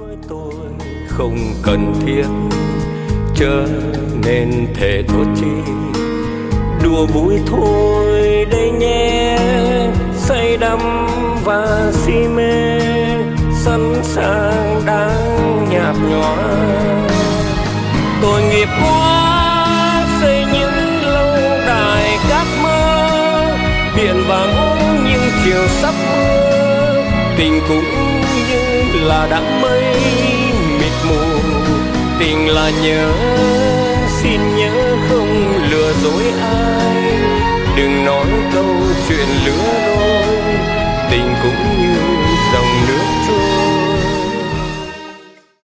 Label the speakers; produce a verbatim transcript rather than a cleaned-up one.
Speaker 1: với tôi không cần thiết, chớ nên thể thốt chi. Đùa vui thôi đây nhé, say đắm và si mê, sẵn sàng đang nhạt nhòa. Tội nghiệp quá xây những lâu đài cát mơ, biển vắng nhưng chiều sắp mưa, tình cũng như là đám mây mịt mù. Tình là nhớ, xin nhớ không lừa dối ai, đừng nói câu chuyện lứa đôi